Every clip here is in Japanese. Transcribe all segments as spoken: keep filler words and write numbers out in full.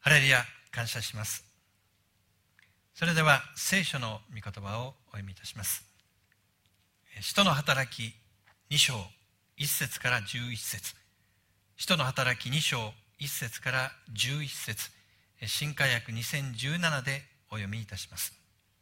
ハレルヤ、感謝します。それでは聖書の御言葉をお読みいたします。使徒の働きに章いち節からじゅういち節、使徒の働きに章いち節からじゅういち節、新化訳にせんじゅうななでお読みいたします。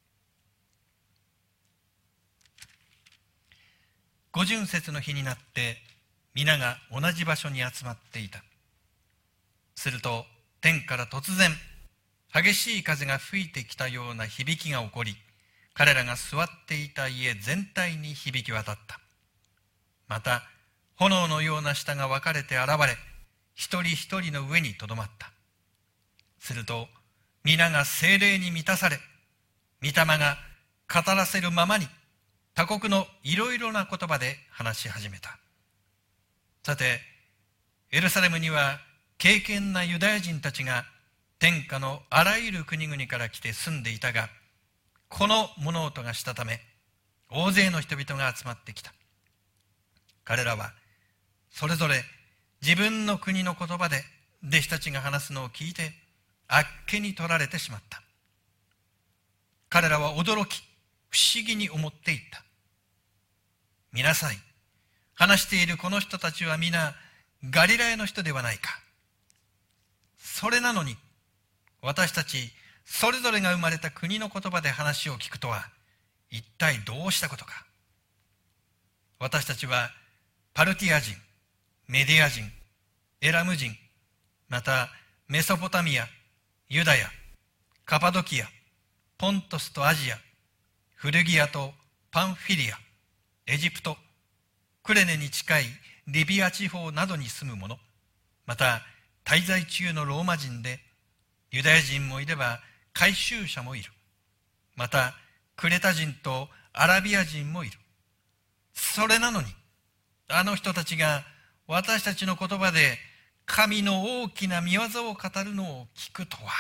五旬節の日になって皆が同じ場所に集まっていた。すると天から突然激しい風が吹いてきたような響きが起こり、彼らが座っていた家全体に響き渡った。また炎のような舌が分かれて現れ、一人一人の上にとどまった。すると皆が聖霊に満たされ、御霊が語らせるままに他国のいろいろな言葉で話し始めた。さて、エルサレムには敬虔なユダヤ人たちが天下のあらゆる国々から来て住んでいたが、この物音がしたため大勢の人々が集まってきた。彼らはそれぞれ自分の国の言葉で弟子たちが話すのを聞いてあっけに取られてしまった。彼らは驚き不思議に思っていった。見なさい、話しているこの人たちは皆ガリラヤの人ではないか。それなのに私たちそれぞれが生まれた国の言葉で話を聞くとは一体どうしたことか。私たちはパルティア人、メディア人、エラム人、またメソポタミア、ユダヤ、カパドキア、ポントスとアジア、フルギアとパンフィリア、エジプト、クレネに近いリビア地方などに住む者、また滞在中のローマ人で、ユダヤ人もいれば改宗者もいる。またクレタ人とアラビア人もいる。それなのにあの人たちが私たちの言葉で神の大きな御業を語るのを聞くとは。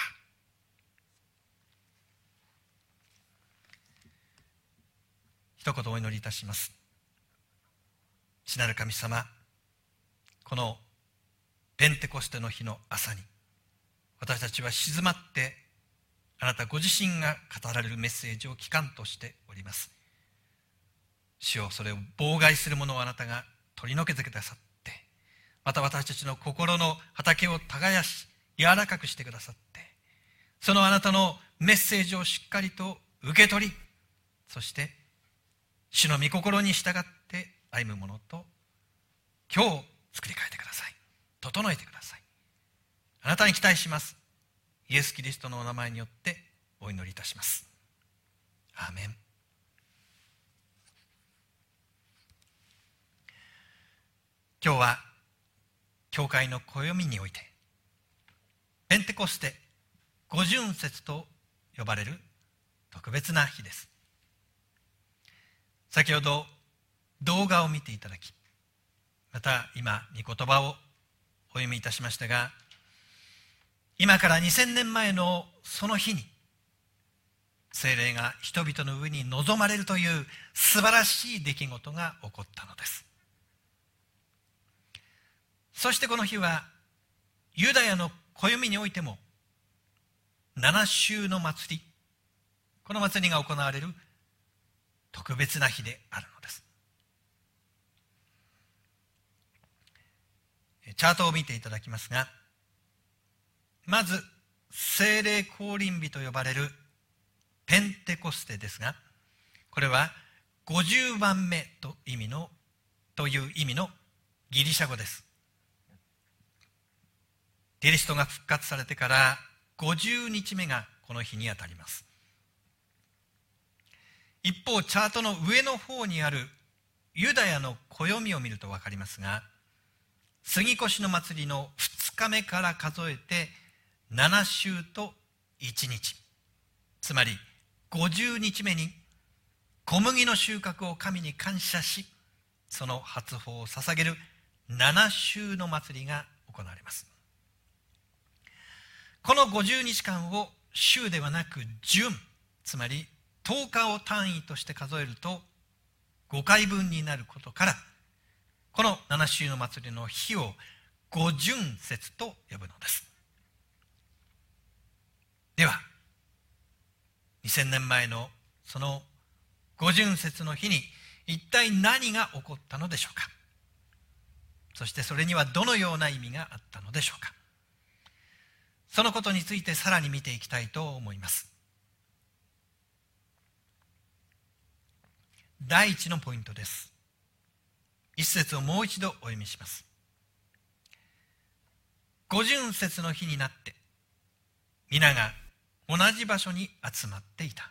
一言お祈りいたします。父なる神様、このペンテコステの日の朝に私たちは静まってあなたご自身が語られるメッセージを聞かんとしております。主よ、それを妨害するものをあなたが取り除けてくださって、また私たちの心の畑を耕し柔らかくしてくださって、そのあなたのメッセージをしっかりと受け取り、そして主の御心に従って歩むものと今日作り変えてください。整えてください。あなたに期待します。イエス・キリストのお名前によってお祈りいたします。アーメン。今日は教会の暦においてペンテコステ五旬節と呼ばれる特別な日です。先ほど動画を見ていただき、また今御言葉をお読みいたしましたが、今からにせんねんまえのその日に聖霊が人々の上に臨まれるという素晴らしい出来事が起こったのです。そしてこの日はユダヤの暦においても七週の祭り、この祭りが行われる特別な日であるのです。チャートを見ていただきますが、まず聖霊降臨日と呼ばれるペンテコステですが、これはごじゅうばんめと意味のという意味のギリシャ語です。キリストが復活されてからごじゅうにちめがこの日にあたります。一方、チャートの上の方にあるユダヤの暦を見ると分かりますが、杉越の祭りのふつかめから数えてなな週といちにち、つまりごじゅうにちめに小麦の収穫を神に感謝し、その初穂を捧げるなな週の祭りが行われます。このごじゅうにちかんを週ではなく旬、つまりとおかを単位として数えるとごかいぶんになることから、このなな週の祭りの日を五旬節と呼ぶのです。 にせんねんまえのその五巡節の日に一体何が起こったのでしょうか。そしてそれにはどのような意味があったのでしょうか。そのことについてさらに見ていきたいと思います。第一のポイントです。一節をもう一度お読みします。五巡節の日になって皆が同じ場所に集まっていた。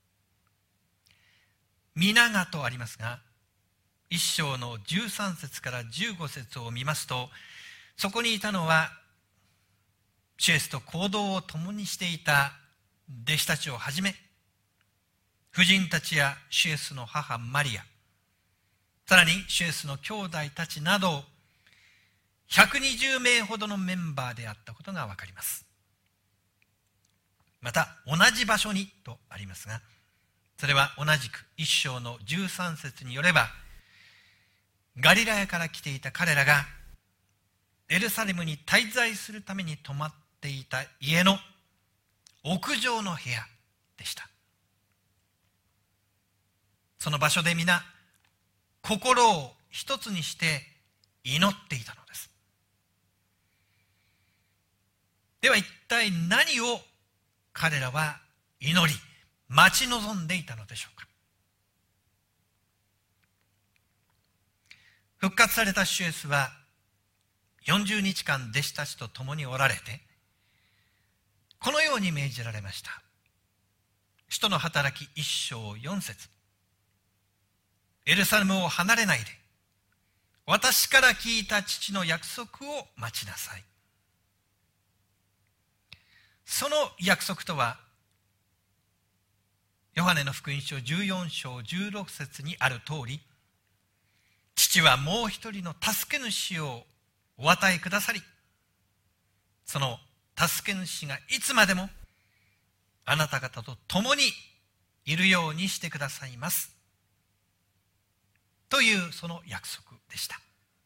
皆がとありますが、一章のじゅうさん節からじゅうご節を見ますと、そこにいたのは主イエスと行動を共にしていた弟子たちをはじめ、婦人たちや主イエスの母マリア、さらに主イエスの兄弟たちなどひゃくにじゅうめいほどのメンバーであったことがわかります。また同じ場所にとありますが、それは同じく一章のじゅうさん節によれば、ガリラヤから来ていた彼らがエルサレムに滞在するために泊まっていた家の屋上の部屋でした。その場所で皆心を一つにして祈っていたのです。では一体何を彼らは祈り待ち望んでいたのでしょうか。復活された主イエスはよんじゅうにちかん弟子たちと共におられて、このように命じられました。使徒の働き一章四節。エルサレムを離れないで、私から聞いた父の約束を待ちなさい。その約束とは、ヨハネの福音書じゅうよん章じゅうろく節にある通り、父はもう一人の助け主をお与えくださり、その助け主がいつまでもあなた方と共にいるようにしてくださいますというその約束でした。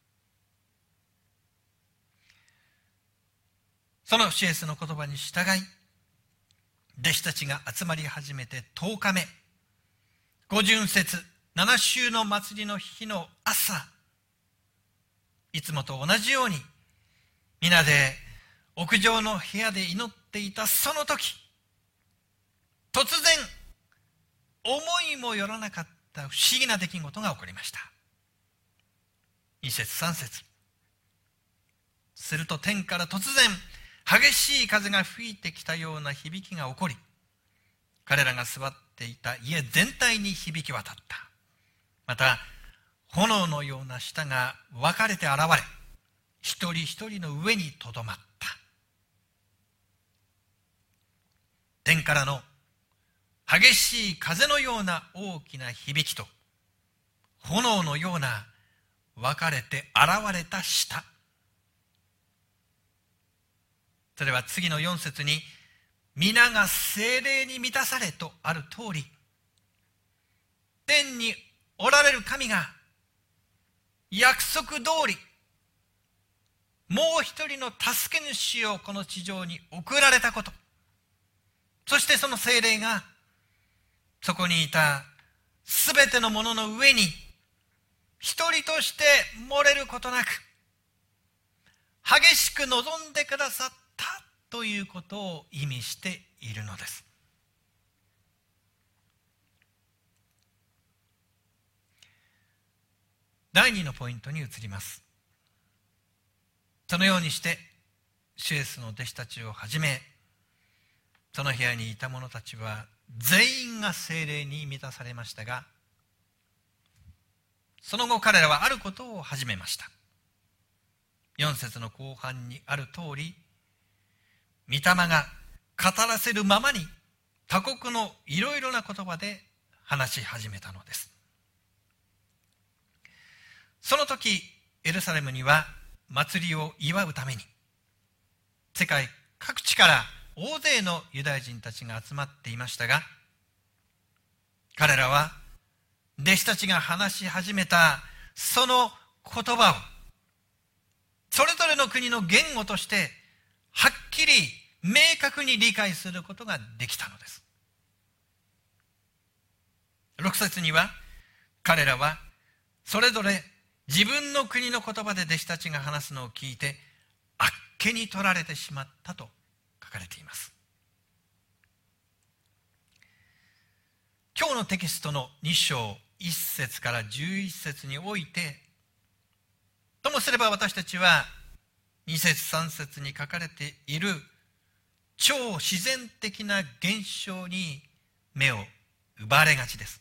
その主イエスの言葉に従い、弟子たちが集まり始めてとおかめ、五巡節七週の祭りの日の朝、いつもと同じように皆で屋上の部屋で祈っていたその時、突然思いもよらなかった不思議な出来事が起こりました。に節さん節。すると天から突然激しい風が吹いてきたような響きが起こり、彼らが座っていた家全体に響き渡った。また炎のような舌が分かれて現れ、一人一人の上にとどまった。天からの激しい風のような大きな響きと、炎のような分かれて現れた舌。それは次のよん節に、皆が聖霊に満たされとある通り、天におられる神が約束通り、もう一人の助け主をこの地上に送られたこと、そしてその聖霊がそこにいたすべてのものの上に一人として漏れることなく激しく望んでくださったということを意味しているのです。第二のポイントに移ります。そのようにして主イエスの弟子たちをはじめ、その部屋にいた者たちは全員が聖霊に満たされましたが、その後彼らはあることを始めました。よん節の後半にある通り、御霊が語らせるままに他国のいろいろな言葉で話し始めたのです。その時エルサレムには祭りを祝うために世界各地から大勢のユダヤ人たちが集まっていましたが、彼らは弟子たちが話し始めたその言葉をそれぞれの国の言語としてはっきり明確に理解することができたのです。 ろく節には、彼らはそれぞれ自分の国の言葉で弟子たちが話すのを聞いて、あっけに取られてしまったと書かれています。今日のテキストのに章いち節からじゅういち節において、ともすれば私たちはに節さん節に書かれている超自然的な現象に目を奪われがちです。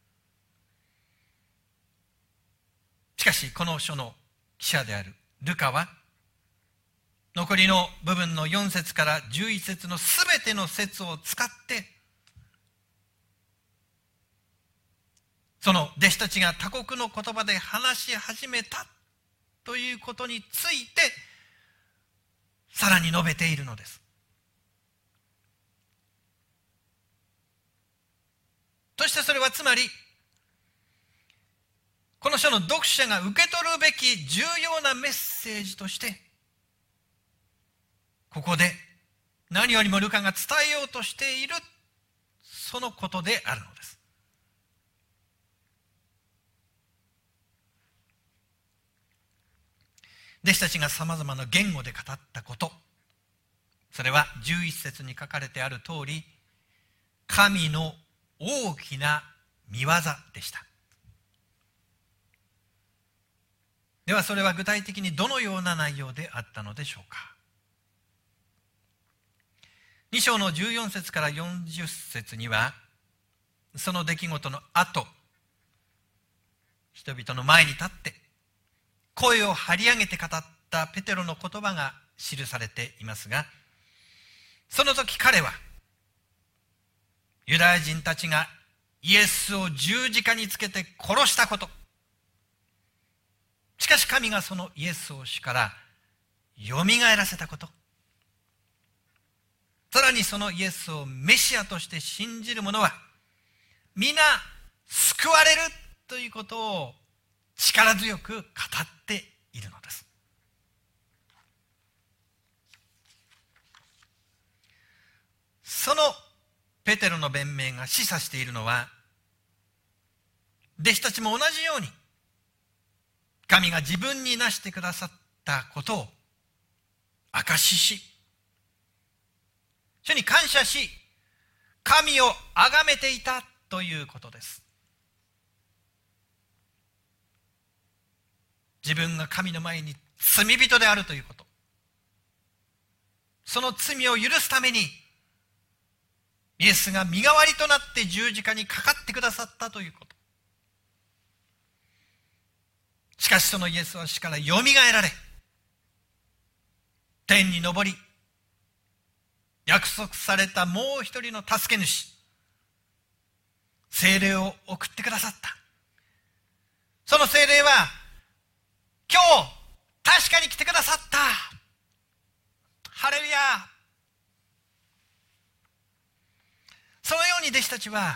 しかしこの書の記者であるルカは、残りの部分のよん節からじゅういち節のすべての節を使って、その弟子たちが他国の言葉で話し始めたということについてさらに述べているのです。そしてそれはつまり、この書の読者が受け取るべき重要なメッセージとして、ここで何よりもルカが伝えようとしているそのことであるのです。弟子たちがさまざまな言語で語ったこと、それはじゅういち節に書かれてある通り、神の大きな御業でした。ではそれは具体的にどのような内容であったのでしょうか。に章のじゅうよん節からよんじゅう節には、その出来事の後、人々の前に立って声を張り上げて語ったペテロの言葉が記されていますが、その時彼はユダヤ人たちがイエスを十字架につけて殺したこと、しかし神がそのイエスを死からよみがえらせたこと、さらにそのイエスをメシアとして信じる者は皆救われるということを力強く語っているのです。そのペテロの弁明が示唆しているのは、弟子たちも同じように神が自分になしてくださったことを証しし、主に感謝し、神を崇めていたということです。自分が神の前に罪人であるということ、その罪を許すためにイエスが身代わりとなって十字架にかかってくださったということ。しかしそのイエスは死からよみがえられ、天に昇り、約束されたもう一人の助け主、聖霊を送ってくださった。その聖霊は今日確かに来てくださった。ハレルヤ。そのように弟子たちは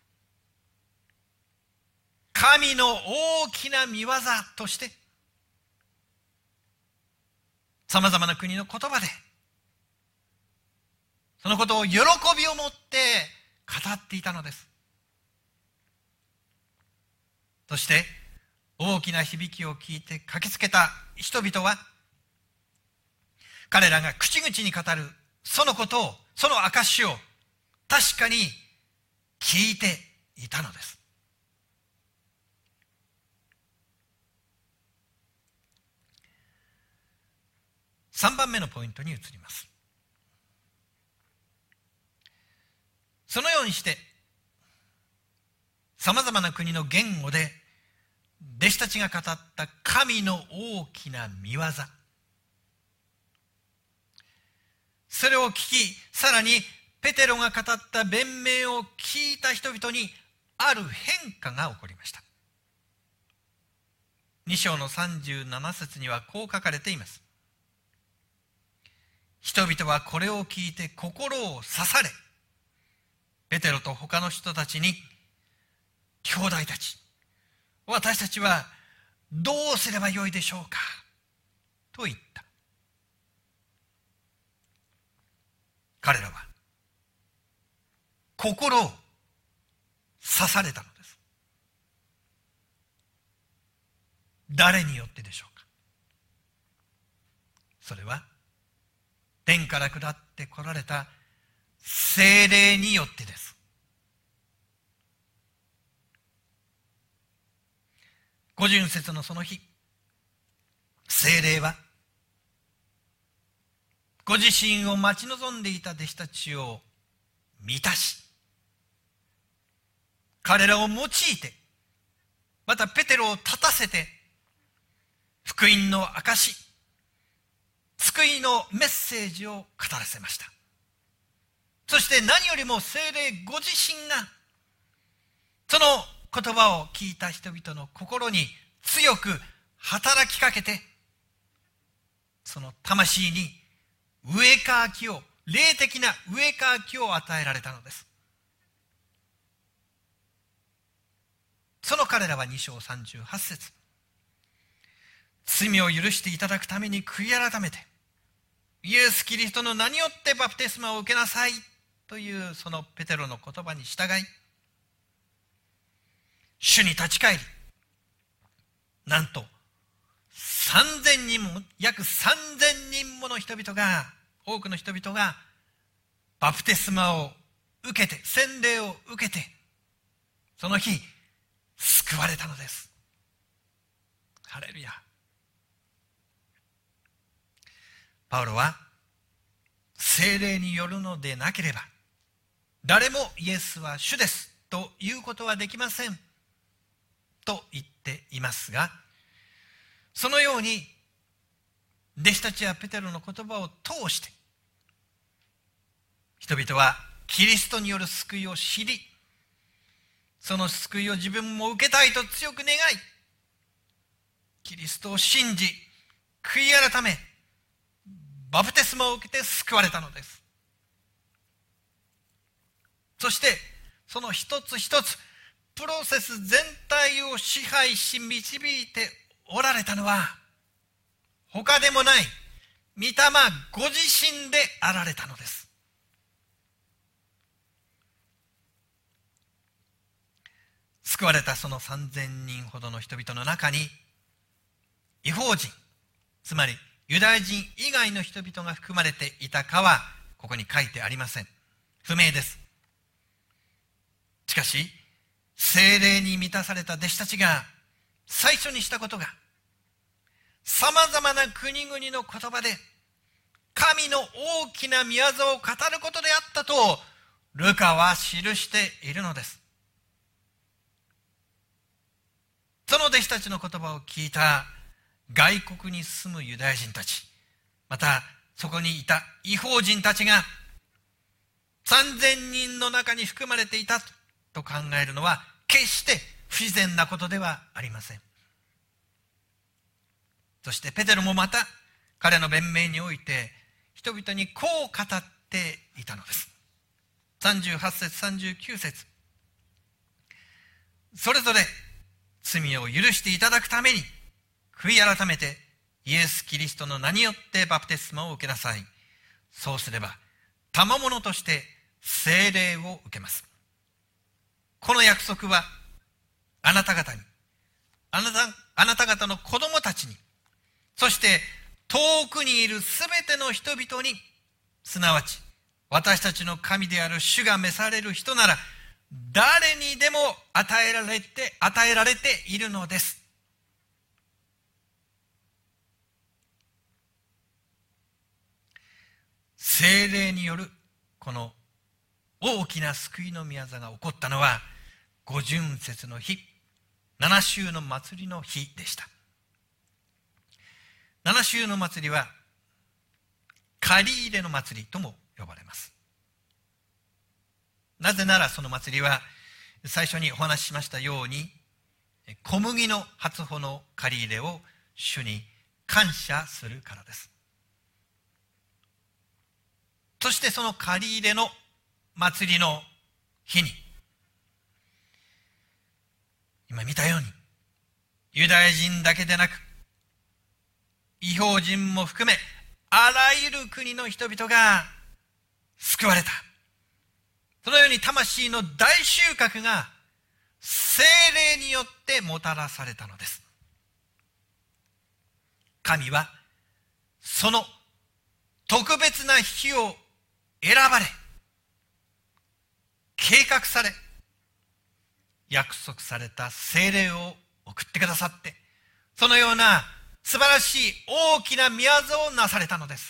神の大きな御業としてさまざまな国の言葉でそのことを喜びを持って語っていたのです。そして大きな響きを聞いて駆けつけた人々は、彼らが口々に語るそのことを、その証を確かに聞いていたのです。さんばんめのポイントに移ります。そのようにしてさまざまな国の言語で弟子たちが語った神の大きな御業、それを聞き、さらにペテロが語った弁明を聞いた人々にある変化が起こりました。に章のさんじゅうなな節にはこう書かれています。人々はこれを聞いて心を刺され、ペテロと他の人たちに、兄弟たち、私たちはどうすればよいでしょうかと言った。彼らは心を刺されたのです。 誰によってでしょうか。それは天から下って来られた聖霊によってです。五旬節のその日、聖霊はご自身を待ち望んでいた弟子たちを満たし、彼らを用いて、またペテロを立たせて、福音の証、救いのメッセージを語らせました。そして何よりも聖霊ご自身がその言葉を聞いた人々の心に強く働きかけて、その魂に植え替きを、霊的な植え替きを与えられたのです。その彼らはに章さんじゅうはち節、罪を許していただくために悔い改めて、イエス・キリストの名によってバプテスマを受けなさいというそのペテロの言葉に従い、主に立ち返り、なんとさんぜんにんも、約さんぜんにんもの人々が、多くの人々がバプテスマを受けて、洗礼を受けて、その日救われたのです。ハレルヤ。パウロは、聖霊によるのでなければ誰もイエスは主ですということはできませんと言っていますが、そのように弟子たちやペテロの言葉を通して、人々はキリストによる救いを知り、その救いを自分も受けたいと強く願い、キリストを信じ、悔い改め、バプテスマを受けて救われたのです。そしてその一つ一つプロセス全体を支配し導いておられたのは、他でもない御霊ご自身であられたのです。救われたそのさんぜんにんほどの人々の中に、異邦人、つまりユダヤ人以外の人々が含まれていたかはここに書いてありません。不明です。しかし聖霊に満たされた弟子たちが最初にしたことが、さまざまな国々の言葉で神の大きな御業を語ることであったとルカは記しているのです。その弟子たちの言葉を聞いた外国に住むユダヤ人たち、またそこにいた異邦人たちがさんぜんにんの中に含まれていたと考えるのは決して不自然なことではありません。そしてペテロもまた彼の弁明において人々にこう語っていたのです。さんじゅうはち節さんじゅうきゅう節、それぞれ罪を許していただくために悔い改めてイエス・キリストの名によってバプテスマを受けなさい。そうすれば賜物として聖霊を受けます。この約束はあなた方に、あなた、あなた方の子供たちに、そして遠くにいるすべての人々に、すなわち私たちの神である主が召される人なら誰にでも与えられて与えられているのです。聖霊によるこの大きな救いの御業が起こったのは五旬節の日、七週の祭りの日でした。七週の祭りは借り入れの祭りとも呼ばれます。なぜならその祭りは最初にお話ししましたように、小麦の初穂の借り入れを主に感謝するからです。そしてその借り入れの祭りの日に、今見たようにユダヤ人だけでなく異邦人も含めあらゆる国の人々が救われた。そのように魂の大収穫が聖霊によってもたらされたのです。 神はその特別な日を選ばれ、計画され、約束された聖霊を送ってくださって、そのような素晴らしい大きな御業をなされたのです。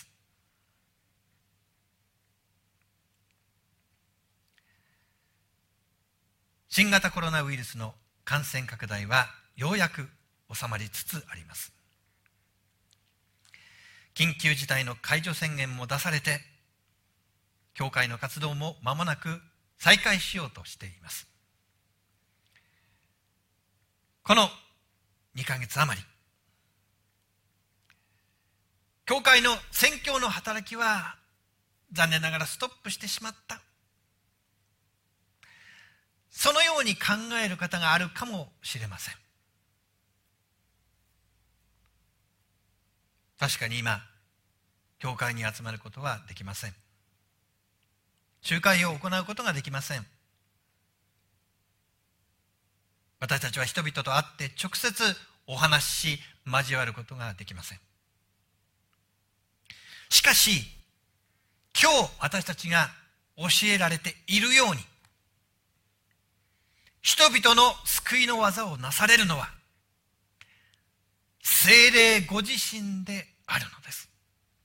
新型コロナウイルスの感染拡大はようやく収まりつつあります。緊急事態の解除宣言も出されて、教会の活動も間もなく再開しようとしています。このにかげつ余り、教会の宣教の働きは残念ながらストップしてしまった。そのように考える方があるかもしれません。確かに今、教会に集まることはできません。集会を行うことができません。私たちは人々と会って直接お話しし、交わることができません。しかし、今日私たちが教えられているように、人々の救いの技をなされるのは、聖霊ご自身であるのです。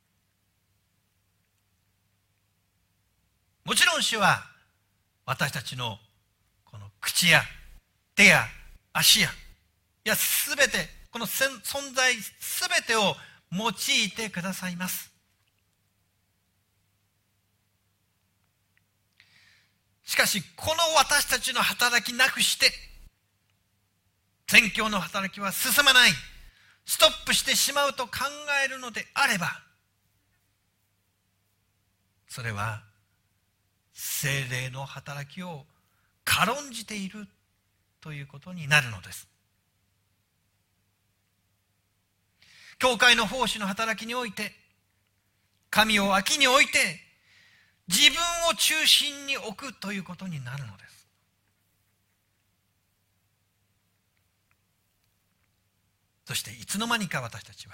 もちろん主は私たちのこの口や手や足や、いやすべて、この存在すべてを用いてくださいます。しかし、この私たちの働きなくして、宣教の働きは進まない、ストップしてしまうと考えるのであれば、それは聖霊の働きを軽んじているということになるのです。教会の奉仕の働きにおいて、神を脇に置いて、自分を中心に置くということになるのです。そしていつの間にか私たちは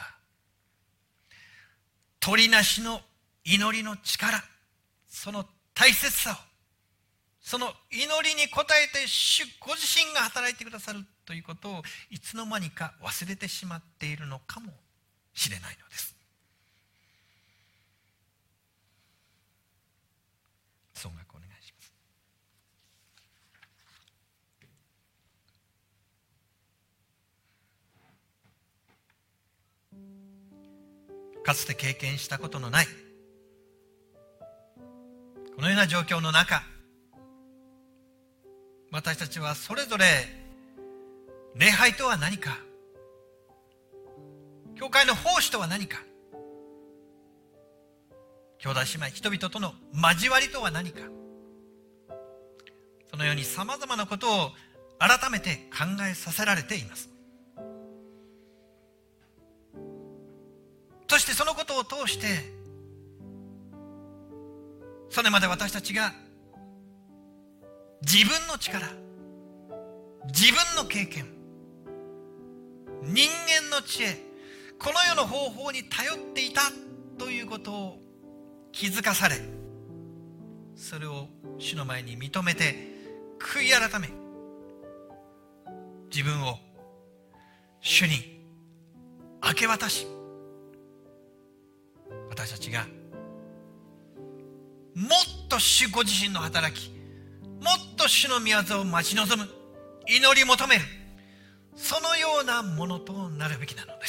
鳥なしの祈りの力、その大切さを、その祈りに応えて主ご自身が働いてくださるということをいつの間にか忘れてしまっているのかもしれないのです。総額お願いします。かつて経験したことのないこのような状況の中、私たちはそれぞれ礼拝とは何か、教会の奉仕とは何か、兄弟姉妹人々との交わりとは何か、そのようにさまざまなことを改めて考えさせられています。そしてそのことを通して、それまで私たちが自分の力、自分の経験、人間の知恵、この世の方法に頼っていたということを気づかされ、それを主の前に認めて悔い改め、自分を主に明け渡し、私たちがもっと主ご自身の働き、もっと主の御業を待ち望む、祈り求める、そのようなものとなるべきなのです。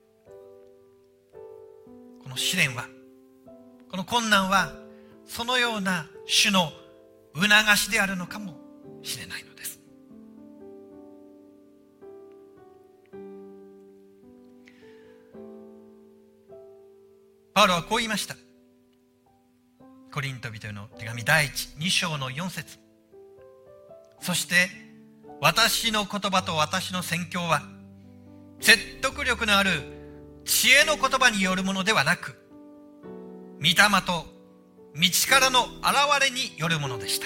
この試練は、この困難は、そのような主の促しであるのかもしれないのです。パウロはこう言いました。コリント人への手紙第一、に章のよん節。そして私の言葉と私の宣教は説得力のある知恵の言葉によるものではなく、御霊と道からの現れによるものでした。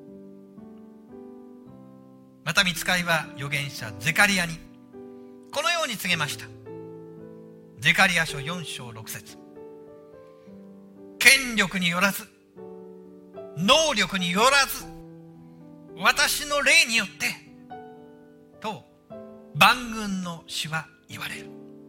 また御使いは預言者ゼカリヤにこのように告げました。 ゼカリア書よん章ろく節、権力によらず能力によらず私の霊によってと万軍の主は言われる。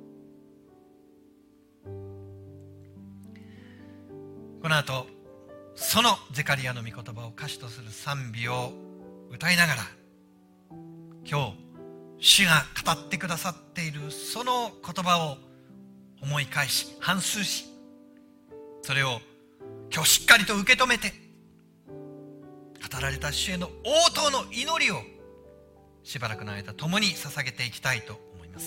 この後そのゼカリアの御言葉を歌詞とする賛美を歌いながら、今日主が語ってくださっているその言葉を思い返し反芻し、それを今日しっかりと受け止めて、語られた主への応答の祈りをしばらくの間共に捧げていきたいと思います。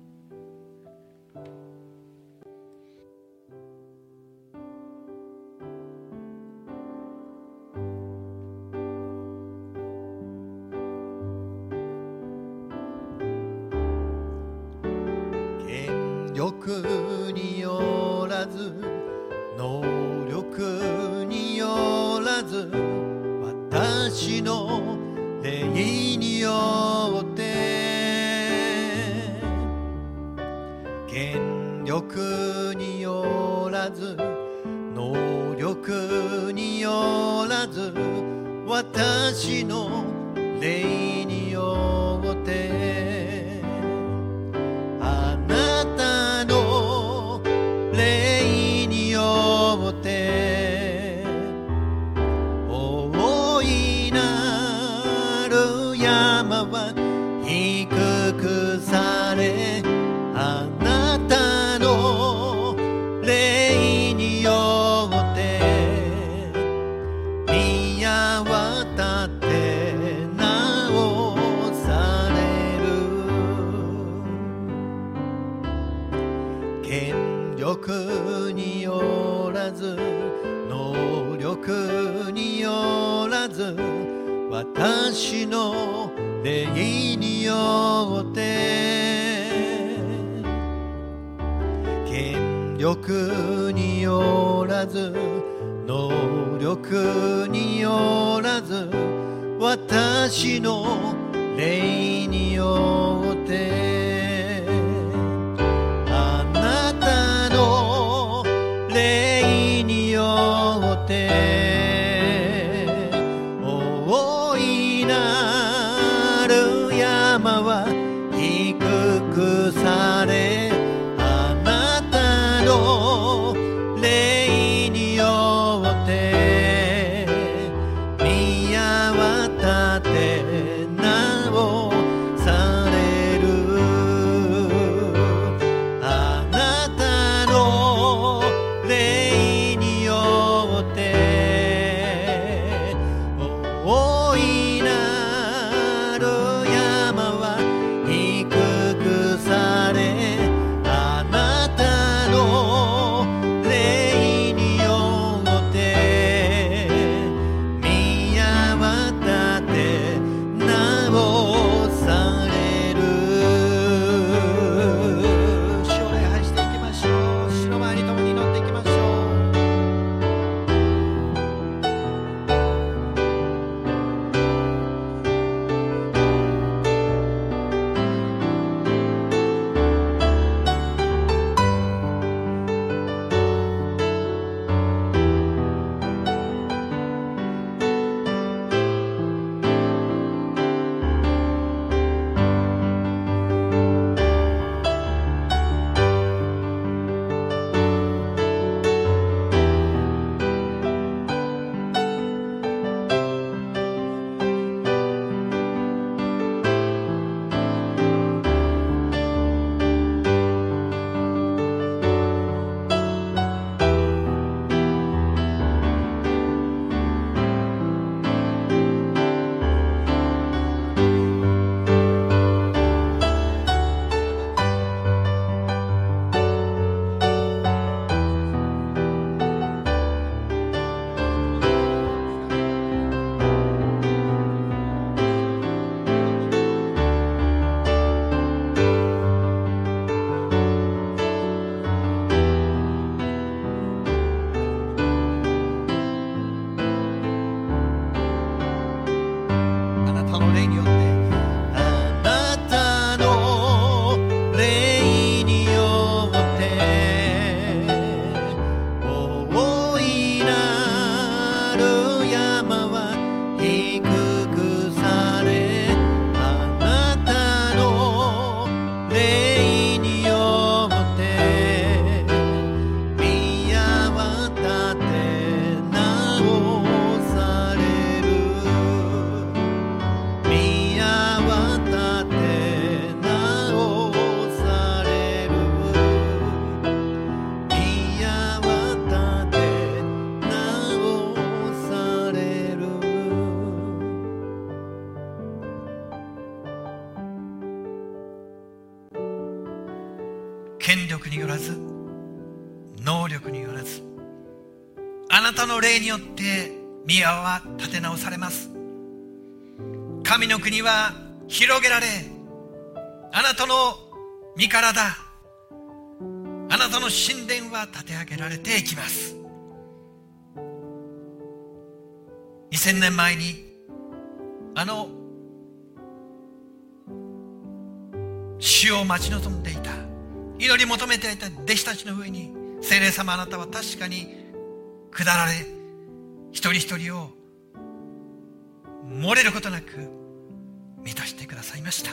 権力によらず能力によらず私の霊によって権力によらず能力によらず私の霊によってあなたの霊によって大いなる山は低くされあなたの霊によって宮渡って直される。権力によらず能力によらず私の霊によって権力によらず能力によらず私の霊によってあなたの霊によって大いなる山は低くされあなたの霊によって宮渡って直される。あなたの霊によって山は低くされ、あなたの霊によって宮は立て直される。宮は立て直される。宮は立て直される。 権力によらず、能力によらず、あなたの霊によって宮は立て直されます。神の国は広げられ、あなたの身体、あなたの神殿は立て上げられていきます。にせんねんまえにあの主を待ち望んでいた、祈り求めていた弟子たちの上に聖霊様、あなたは確かに下られ、一人一人を漏れることなく満たしてくださいました。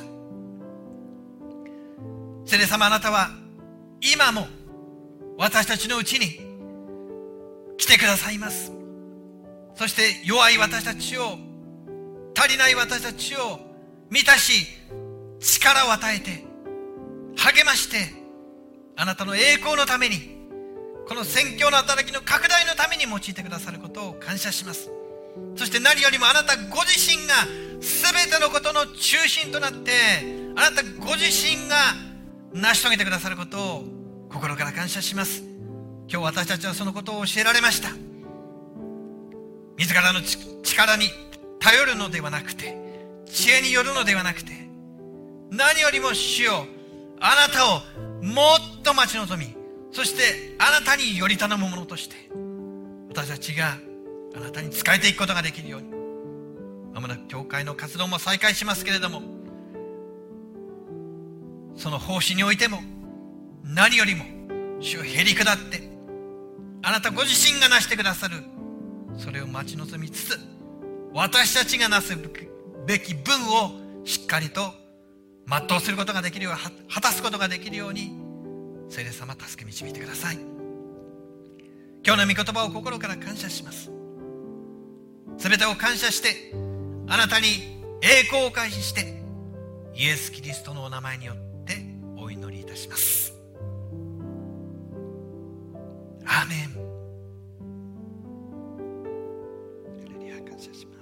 聖霊様、あなたは今も私たちのうちに来てくださいます。そして弱い私たちを、足りない私たちを満たし、力を与えて励まして、あなたの栄光のために、この宣教の働きの拡大のために用いてくださることを感謝します。そして何よりもあなたご自身が全てのことの中心となって、あなたご自身が成し遂げてくださることを心から感謝します。今日私たちはそのことを教えられました。自らの力に頼るのではなくて、知恵によるのではなくて、何よりも主よ、あなたをもっと待ち望み、そしてあなたにより頼むものとして、私たちがあなたに仕えていくことができるように、まもなく教会の活動も再開しますけれども、その奉仕においても何よりも主をへり下って、あなたご自身がなしてくださるそれを待ち望みつつ、私たちがなすべき分をしっかりと全うすることができるよう、果たすことができるように、聖霊様助け導いてください。今日の御言葉を心から感謝します。すべてを感謝して、あなたに栄光を返しして、イエス・キリストのお名前によってお祈りいたします。アーメン。ハレルヤ、感謝します。